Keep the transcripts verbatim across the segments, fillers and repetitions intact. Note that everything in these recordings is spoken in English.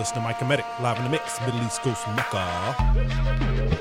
listening to Mike and Medic, live in the mix, Middle East Coast Mecca.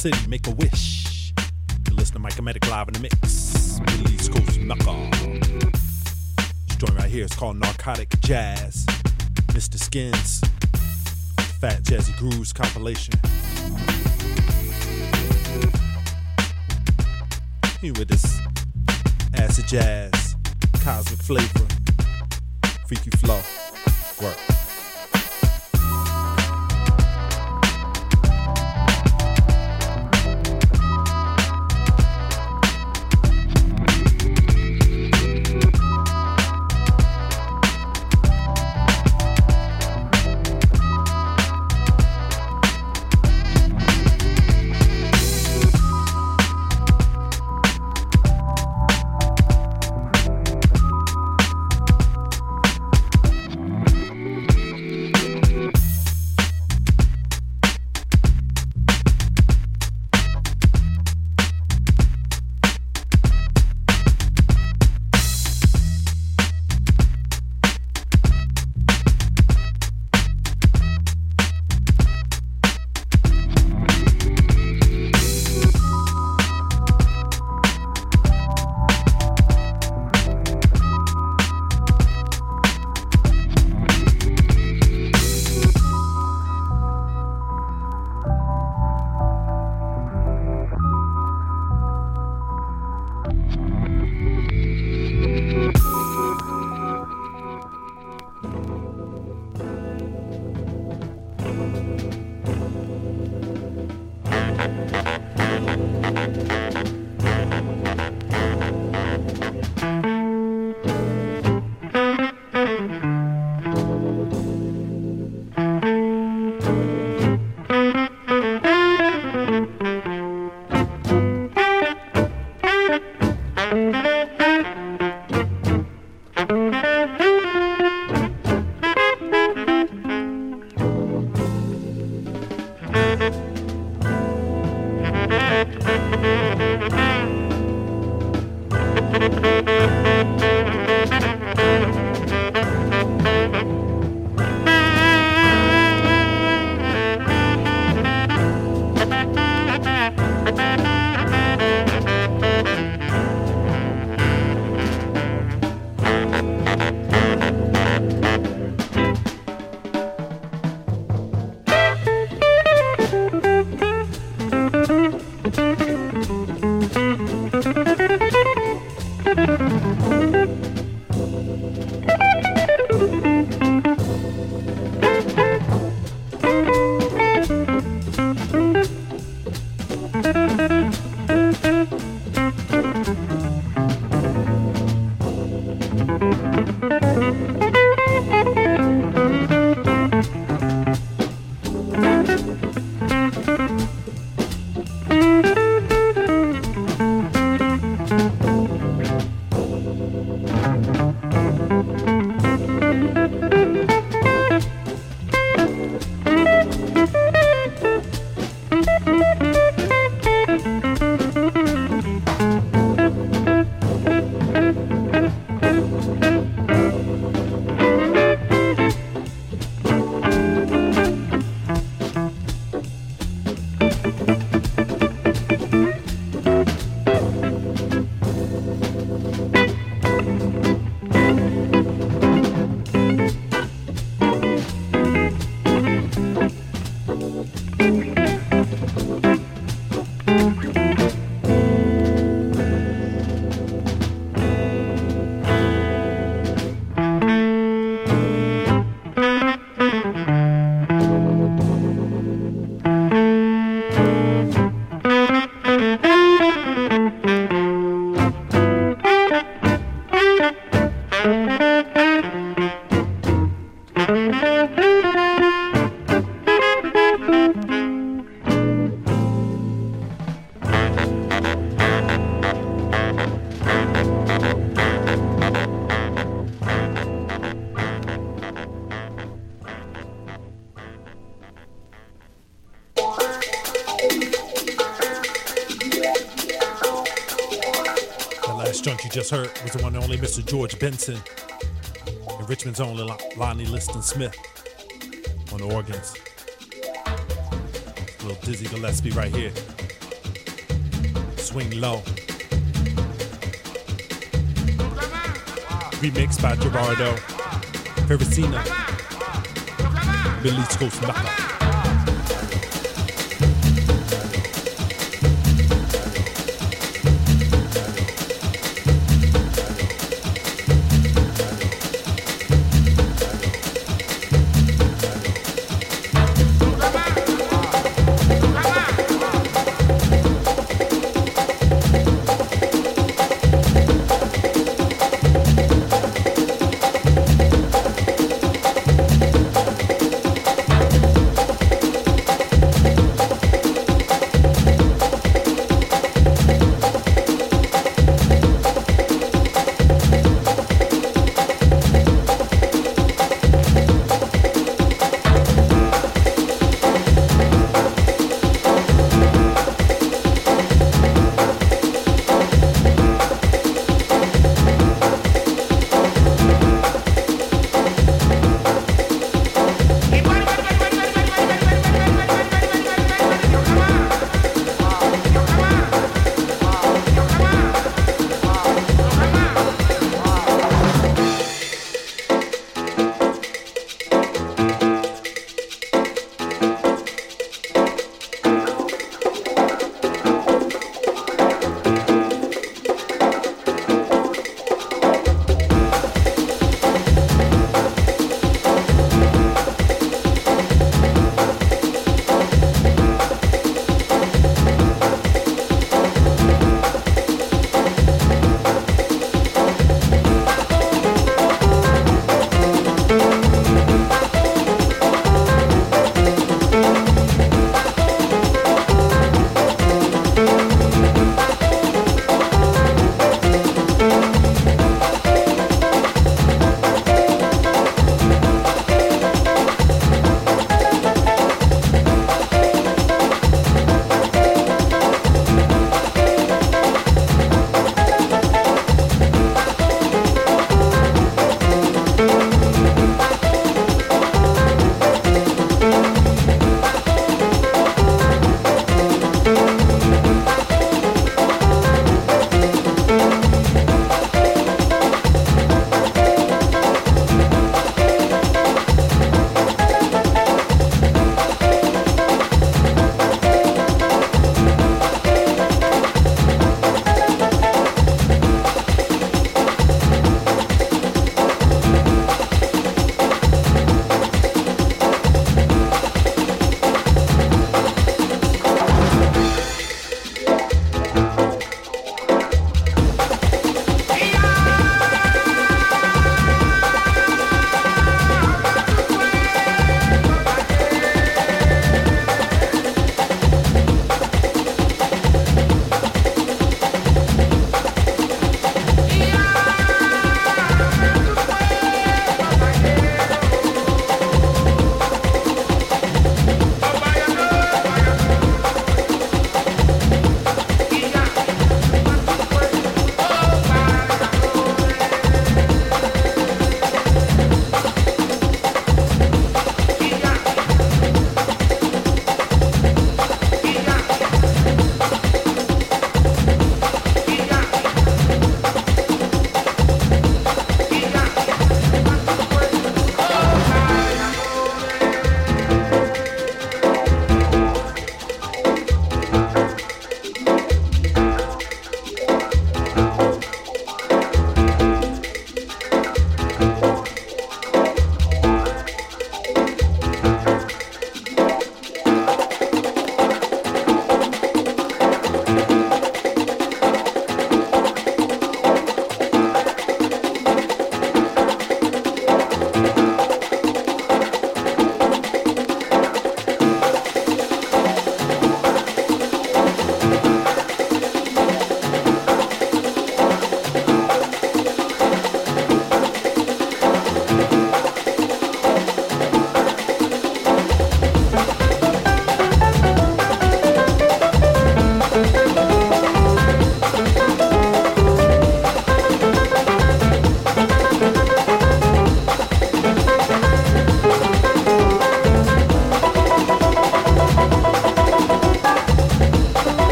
City, make a wish. You listen to Mike Medic live in the mix. Middle East Coast Knuckle. This joint right here is called Narcotic Jazz. Mister Skins, Fat Jazzy Grooves compilation. Here with this acid jazz, cosmic flavor, freaky flow, work. Joint you just heard was the one and only Mister George Benson and Richmond's only Lonnie Liston Smith on the organs. A little Dizzy Gillespie right here. Swing Low. Remixed by Gerardo Ferracina. Middle East Coast Knocker.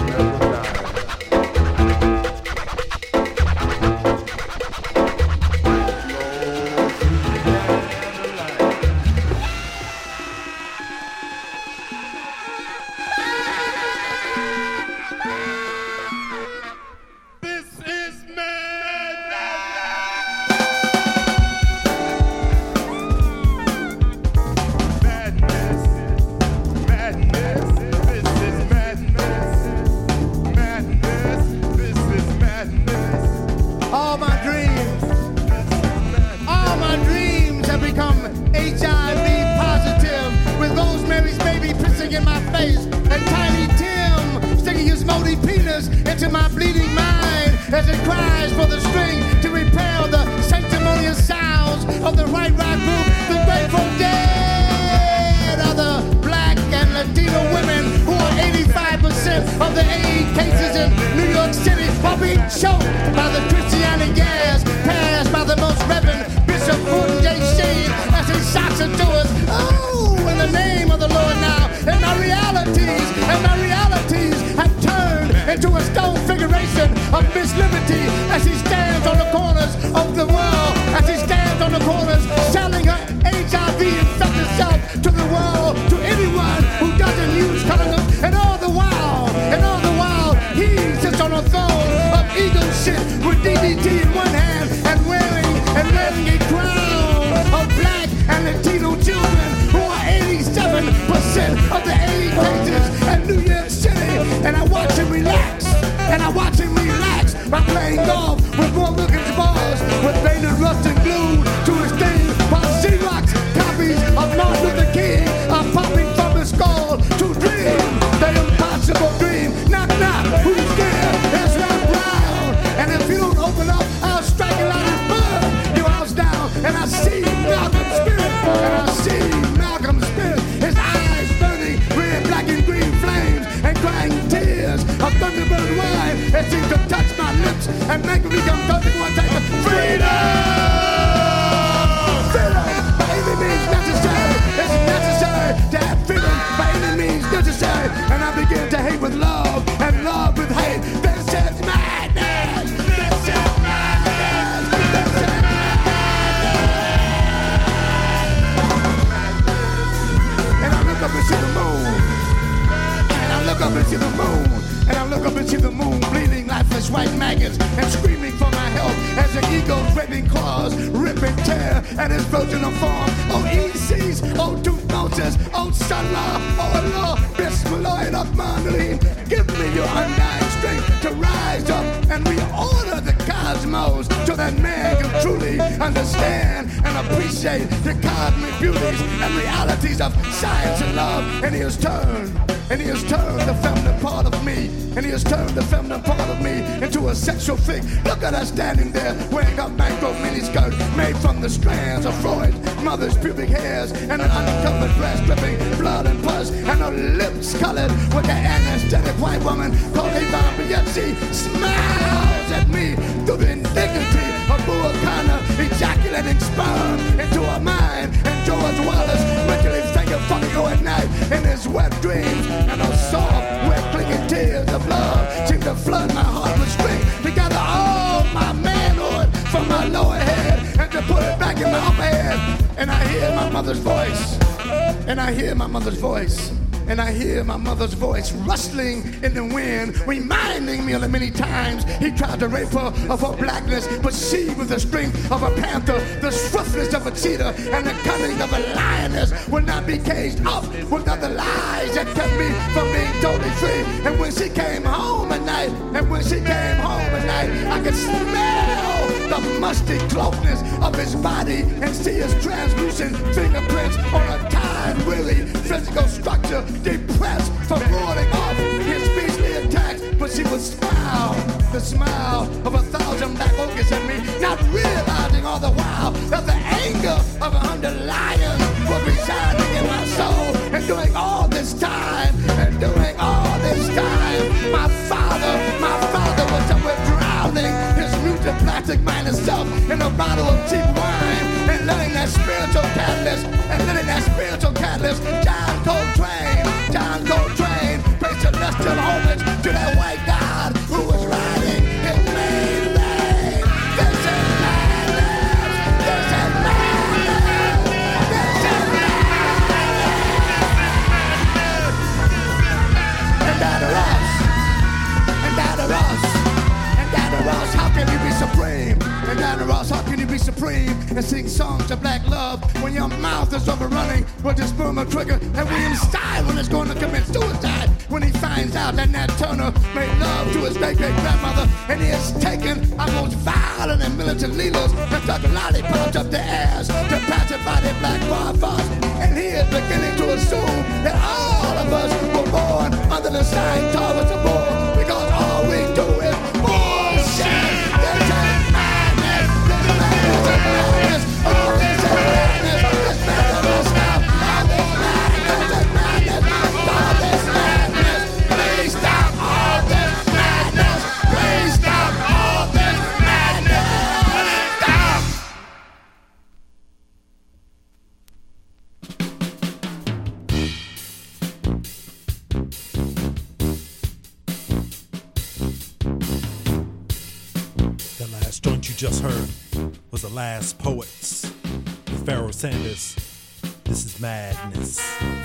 To rape her of her blackness, but she with the strength of a panther, the swiftness of a cheetah, and the cunning of a lioness will not be caged up with other lies that kept me from being totally free. And when she came home at night, and when she came home at night, I could smell the musty closeness of his body and see his translucent fingerprints on a tired, weary physical structure, depressed from warding off his beastly attacks. But she would smile, the smile of a thousand black orchids at me, not realizing all the while that the anger of a hundred lions was residing in my soul. And doing all this time, and doing all this time, my father, my father was somewhere drowning his muted plastic minded self in a bottle of cheap wine, and letting that spiritual catalyst, and letting that spiritual catalyst, John Coltrane, John Coltrane, pay celestial homage to that white always supreme and sing songs of black love when your mouth is overrunning with the sperm trigger. And William Styron is going to commit suicide when he finds out that Nat Turner made love to his great-great-grandmother, and he has taken our most violent and militant leaders that took lollipops up their ass to pacify their black farfars. And he is beginning to assume that all of us were born under the sign Thomas the Bull, because all we do is bullshit. This is madness. This is madness. All this is madness. This madness will stop. All this madness is madness. All this madness. Please stop all this madness. Please stop all this madness. Stop. The last joint you just heard was The Last Poets with Pharoah Sanders. This is madness.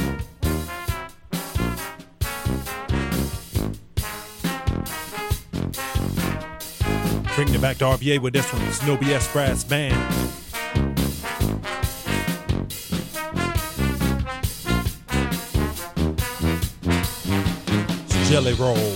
Bringing it back to R V A with this one. It's No B S Brass Band. It's Jelly Roll.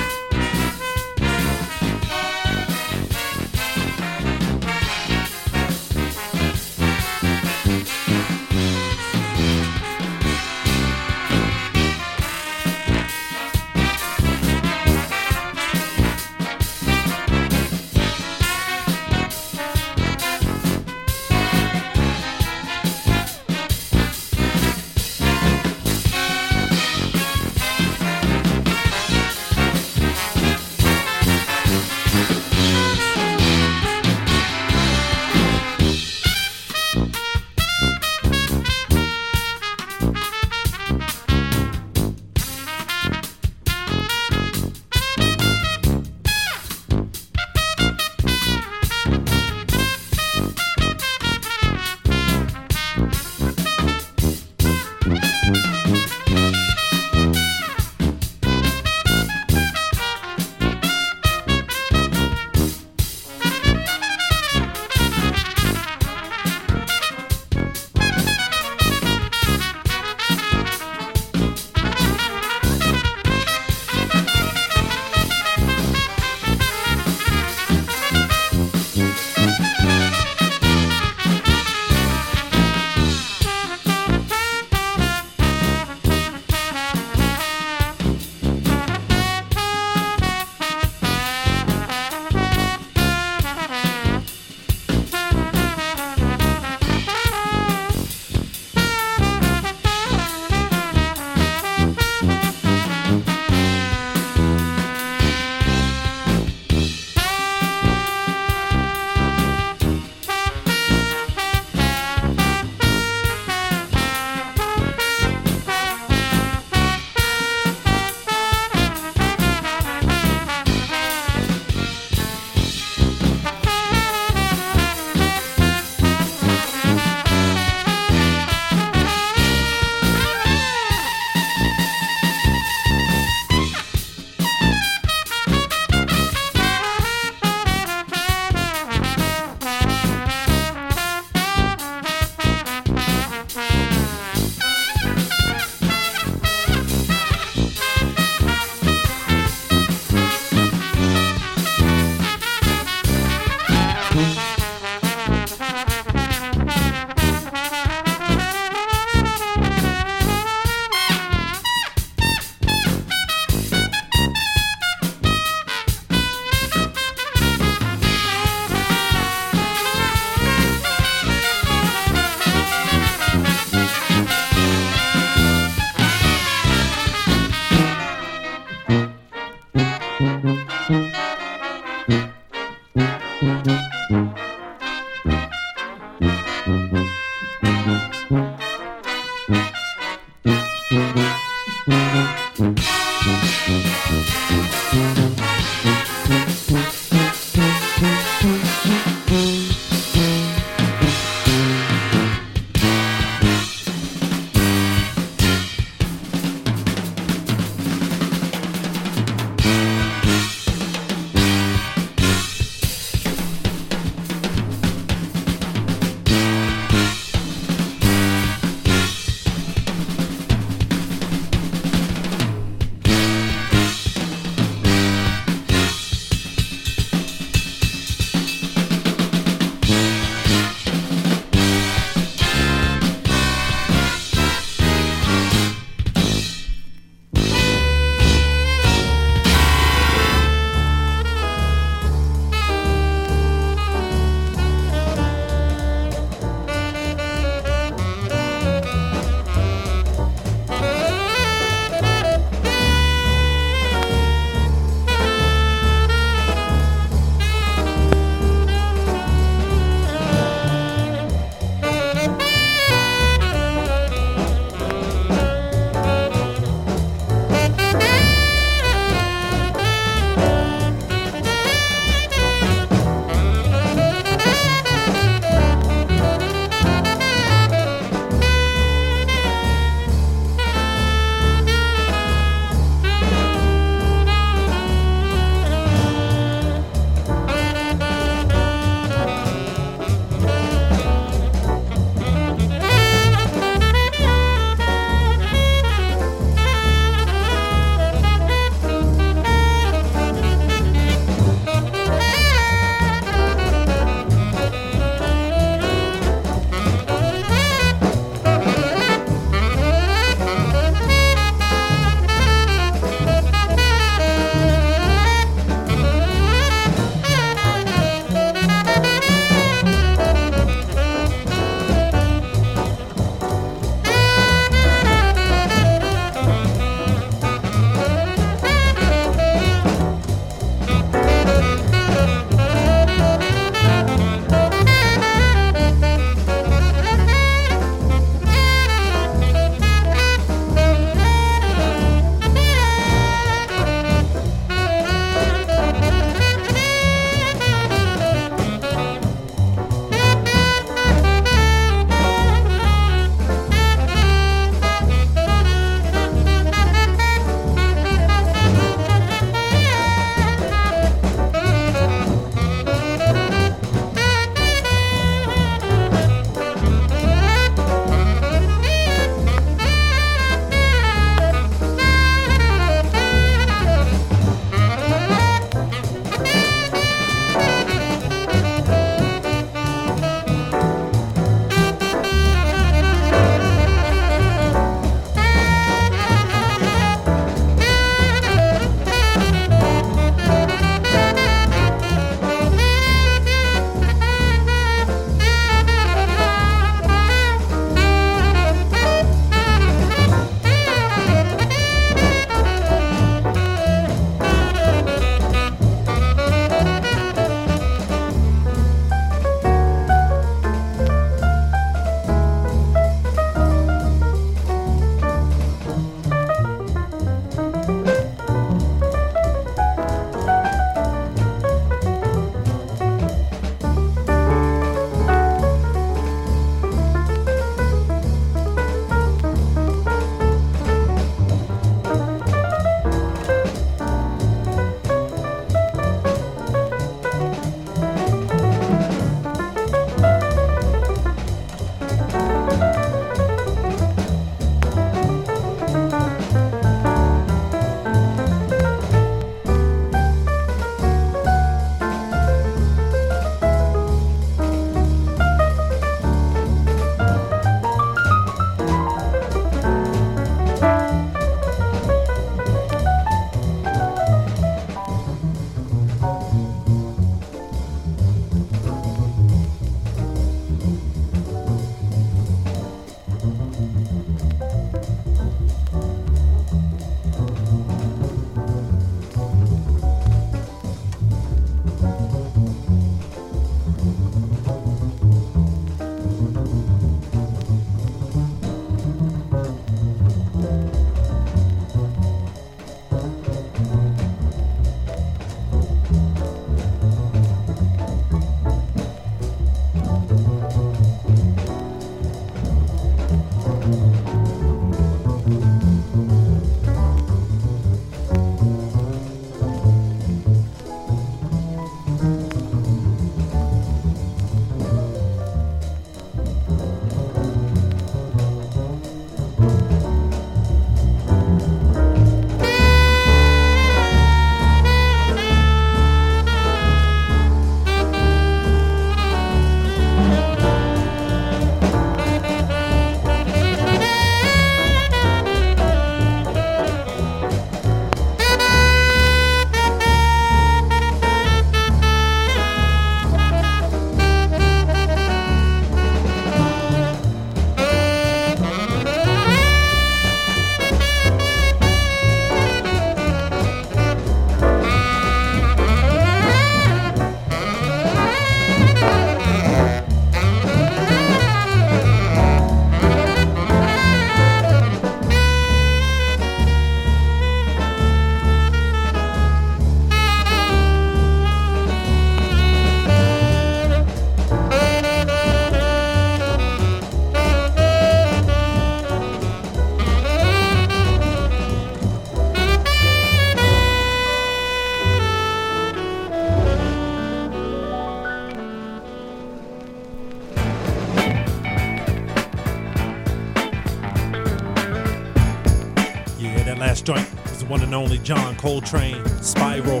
joint is the one and only John Coltrane, Spiral.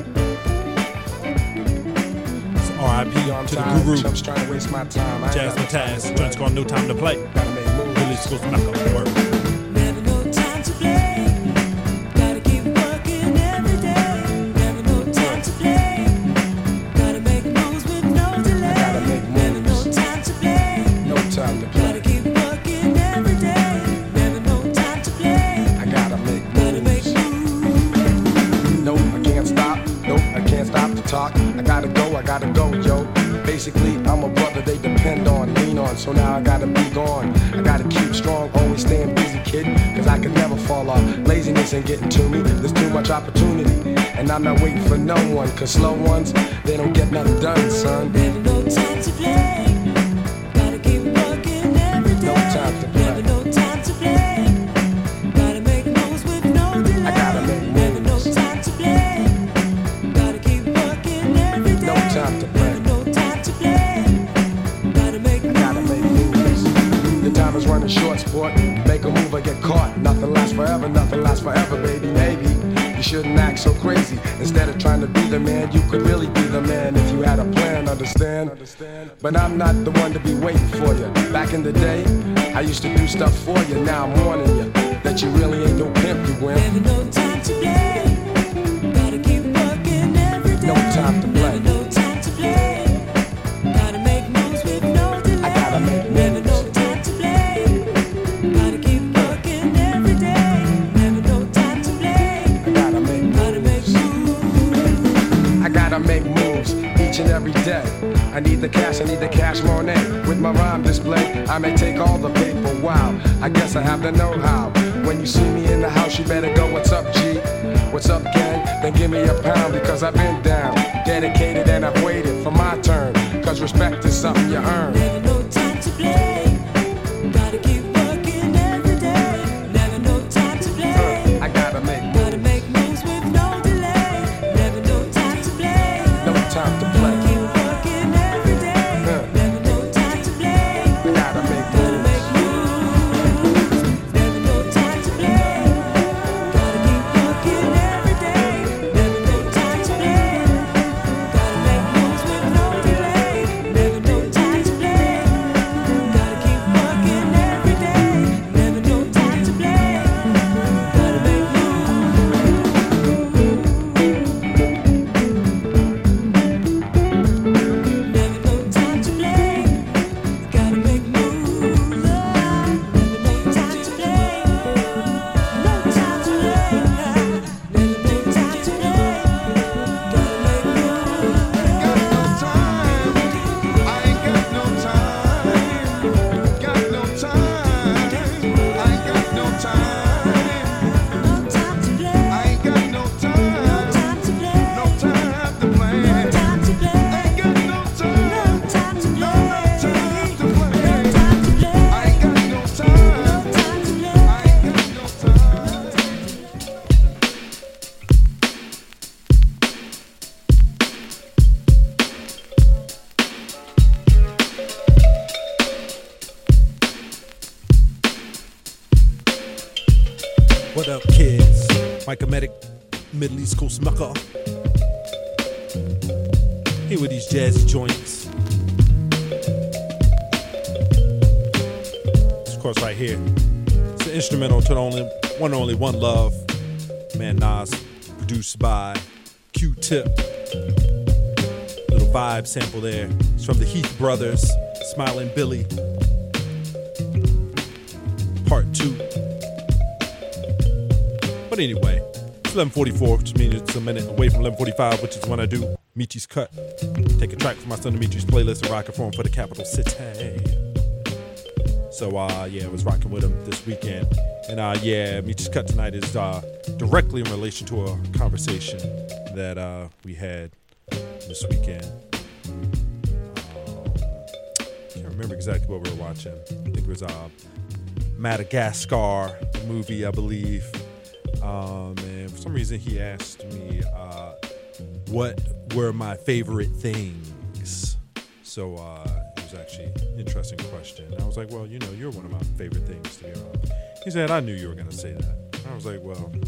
It's R I P to the guru. I'm trying to waste my time. Jazz Mataz, joint's called No Time to Play. Gotta make moves. Billy Schools Knuckle, word. Never no time to play. Gotta keep working every day. Never no time to play. Gotta make moves with no delay. Gotta make Never no moves. time to play. No time to play. Gotta keep working every day. Never no time to play. I gotta make Gotta make moves. moves. Nope, I can't stop. Nope, I can't stop to talk. I gotta go, I gotta go, yo. Basically, I'm a brother they depend on, lean on. So now I gotta be gone. I gotta keep strong, always staying busy, kid. Cause I can never fall off. Laziness ain't getting to me. There's too much opportunity. And I'm not waiting for no one. Cause slow ones, they don't get nothing done, son. Never no time to play. Gotta keep working every day. No time to play. Never no time to play. Gotta make moves with no delay. I gotta make Never no moves. time to play. Gotta keep working every day. No time to play. Never no time to play. Gotta make I gotta make moves. The time is running short, sport. Make a move or get caught. Nothing lasts forever, nothing lasts forever, baby. Maybe you shouldn't act so crazy. Instead of trying to be the man, you could really be the man if you had a plan, understand? But I'm not the one to be waiting for you. Back in the day, I used to do stuff for you. Now I'm warning you that you really ain't no pimp, you wimp. Never no time to play. Gotta keep working every day. No time to play. Never no time to play. Gotta make moves with no delay. I gotta make Never no moves. time to play. Gotta keep working every day. Never no time to play. I gotta make Gotta make moves. moves. I gotta make moves each and every day. I need the cash, I need the cash Monet. With my rhyme display, I may take all the paper. Wow, I guess I have the know-how. When you see me in the house, you better go, what's up, G? What's up, gang? Then give me a pound because I've been down, dedicated, and I've waited for my turn. Cause respect is something you earn. Never no time to play. Gotta keep working every day. Never no time to play. I gotta make Gotta moves, make moves with no delay. Never no time to play. no time to Gotta play. keep working every day. Never no time to play. I gotta make Gotta make moves. moves. Never no time to play. Gotta keep working every day. Never no time to play. Gotta make moves with no delay. Never no time to play. Gotta keep working every day. Never no time to play. Gotta make Never no time to play. Gotta make moves. Never no time to play. No time to play. Never no time to play. Gotta make moves. No time to play. No time to play. No time to play. No time to play. No time to play. No time to play. What up, kids? Mike Medic, Middle East Coast Knuckle. Here with these jazzy joints. This of course right here. It's an instrumental to the only one only one love. Man Nas, produced by Q-Tip. Little vibe sample there. It's from the Heath Brothers, Smiling Billy. Part two. But anyway, it's eleven forty-four, which means it's a minute away from eleven forty-five, which is when I do Michi's Cut. Take a track from my son Dimitri's playlist and rock it for him for the capital city. So, uh, yeah, I was rocking with him this weekend. And, uh, yeah, Michi's Cut tonight is uh, directly in relation to a conversation that uh, we had this weekend. Um, can't remember exactly what we were watching. I think it was uh, Madagascar, the movie, I believe. Um, and for some reason he asked me uh, what were my favorite things. So uh, it was actually an interesting question. I was like, well, you know, you're one of my favorite things to be around. He said, I knew you were going to say that. I was like, well,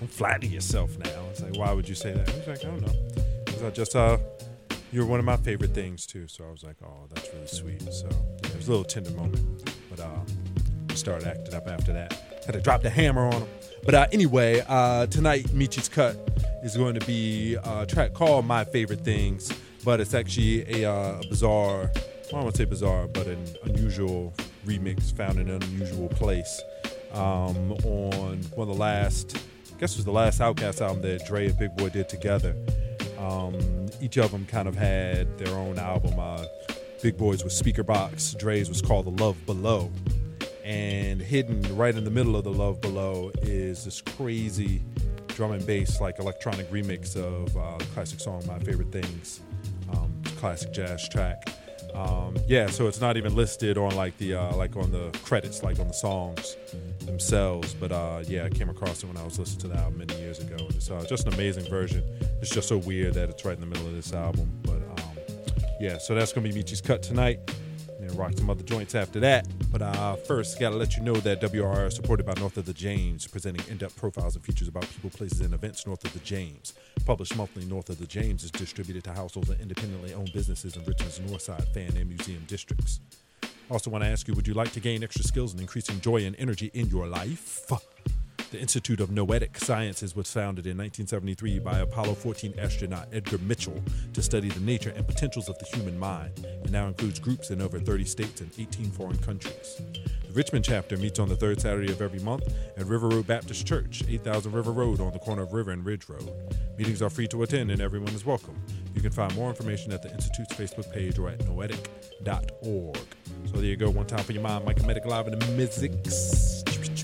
don't flatter yourself now. It's like, why would you say that? He's like, I don't know. Because I just, uh, you're one of my favorite things too. So I was like, oh, that's really sweet. So yeah, it was a little tender moment. But uh, I started acting up after that. Had to drop the hammer on him. But uh, anyway, uh, tonight, Michi's Cut is going to be a track called My Favorite Things. But it's actually a uh, bizarre, well, I don't want to say bizarre, but an unusual remix found in an unusual place. Um, on one of the last, I guess it was the last Outkast album that Dre and Big Boy did together. Um, each of them kind of had their own album. Uh, Big Boy's was Speakerbox, Dre's was called The Love Below. And hidden right in the middle of The Love Below is this crazy drum and bass, like electronic remix of uh, the classic song My Favorite Things, um, classic jazz track. Um, yeah, so it's not even listed on like the uh, like on the credits, like on the songs themselves. But uh, yeah, I came across it when I was listening to the album many years ago. And it's uh, just an amazing version. It's just so weird that it's right in the middle of this album. But um, yeah, so that's gonna be Michi's Cut tonight. And then rock some other joints after that. But uh, first, gotta let you know that W R R is supported by North of the James, presenting in-depth profiles and features about people, places, and events north of the James. Published monthly, North of the James is distributed to households and independently owned businesses in Richmond's Northside, fan, and museum districts. Also want to ask you, would you like to gain extra skills and increasing joy and energy in your life? The Institute of Noetic Sciences was founded in nineteen seventy-three by Apollo fourteen astronaut Edgar Mitchell to study the nature and potentials of the human mind, and now includes groups in over thirty states and eighteen foreign countries. The Richmond chapter meets on the third Saturday of every month at River Road Baptist Church, eight thousand River Road on the corner of River and Ridge Road. Meetings are free to attend and everyone is welcome. You can find more information at the Institute's Facebook page or at noetic dot org. So there you go, one time for your mind, Mike Medic live in the Mystics.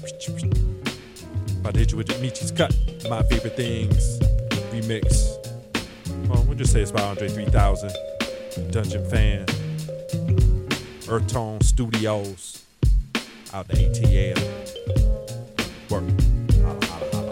About to hit you with Michi's Cut, My Favorite Things, remix. Well, we'll just say it's by Andre three thousand, Dungeon Fan, Earth Tone Studios, out the A T L. Work. Holla, holla, holla.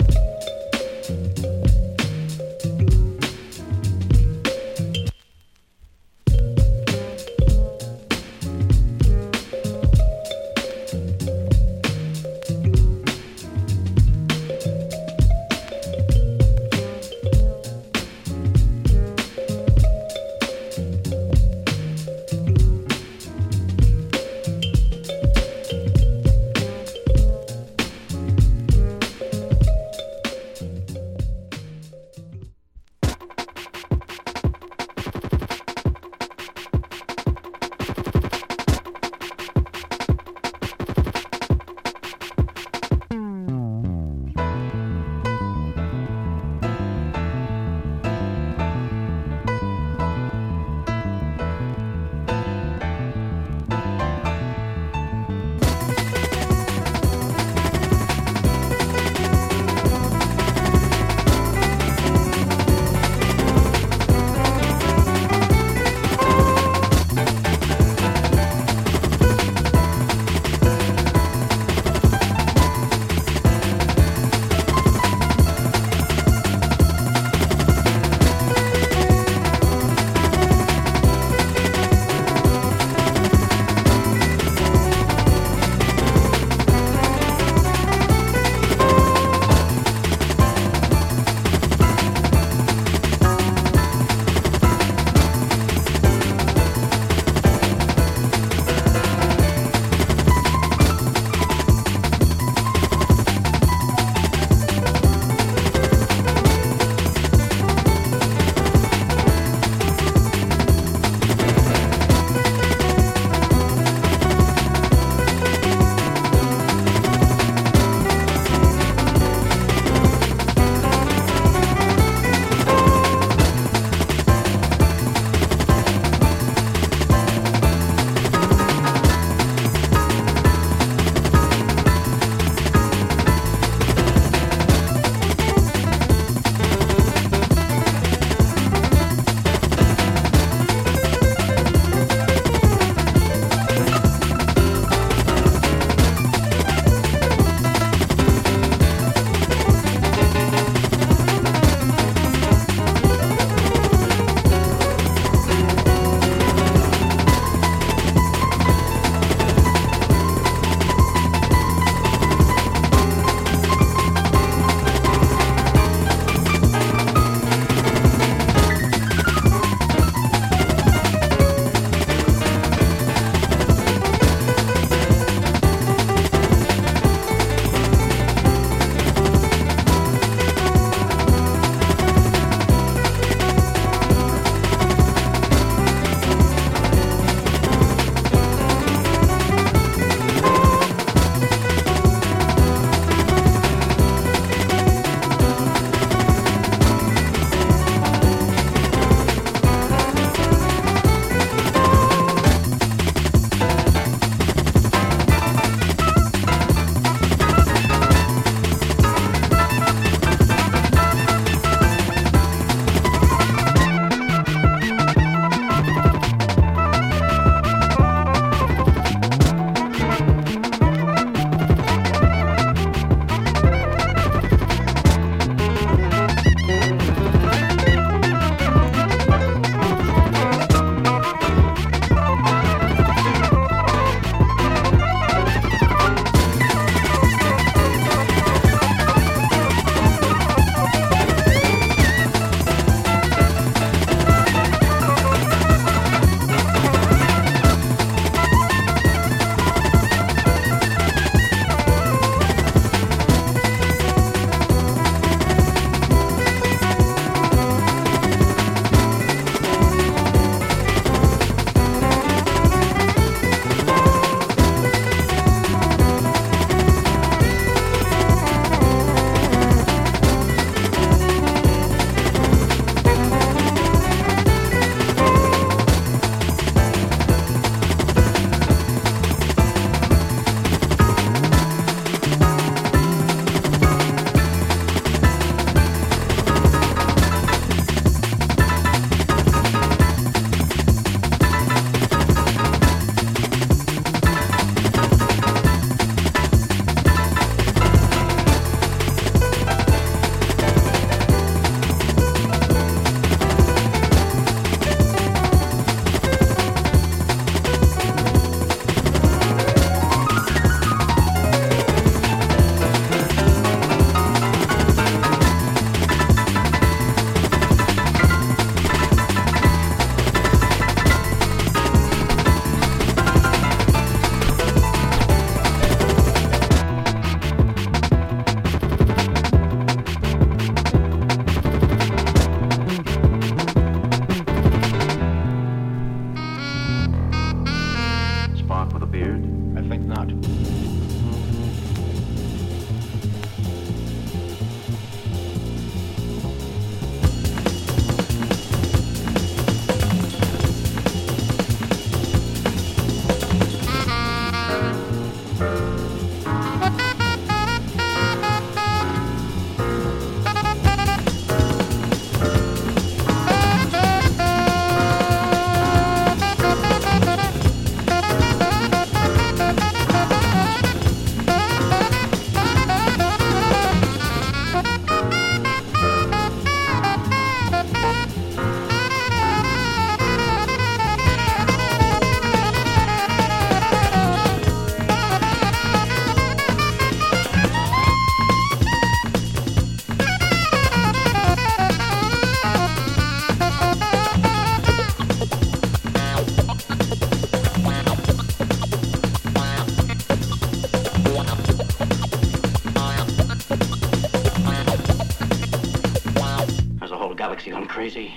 crazy.